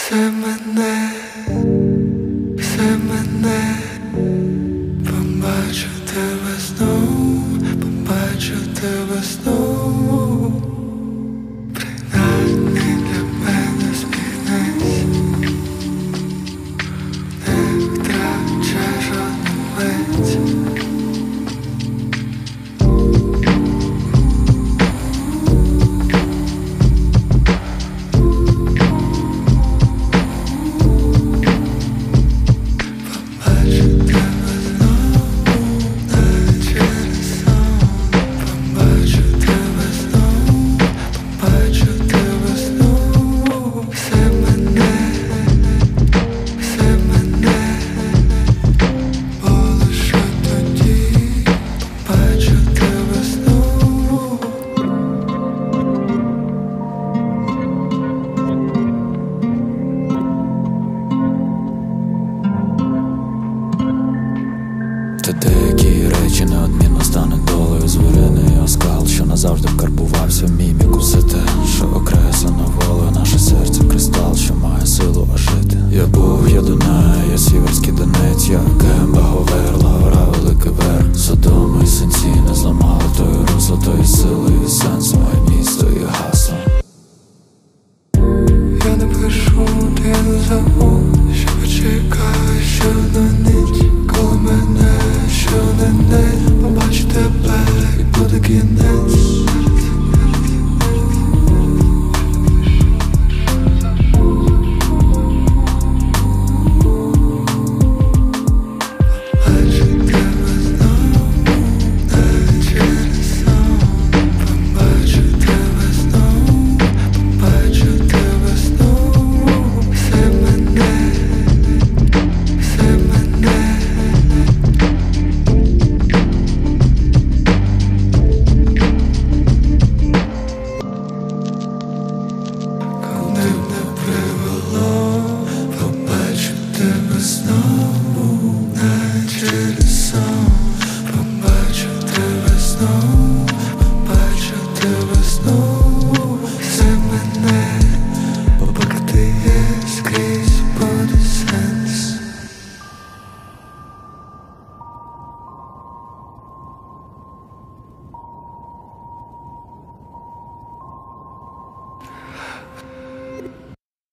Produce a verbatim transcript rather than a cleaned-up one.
Все мене, все мене, побачу тебе знову, побачу тебе знову. Принаймні для мене сміхнись, не втрачай жодну мить. Та деякі речі неодмінно стануть долею. Звірений оскал, що назавжди вкарбувався в міміку. Все те, що окреслено волею. Наше серце кристал, що має силу ожити. Я був, я Дунай, я сіверський Донець, я Кемба, Говерла, гора, великий вер. Содоми і синці не зламали тої русло, тої сили і сенс, моє місто і гасло. Я не пишу, я не забув, що почекаю ще одну ніч. Коли мене ще один день, побачу тебе і буде кінець.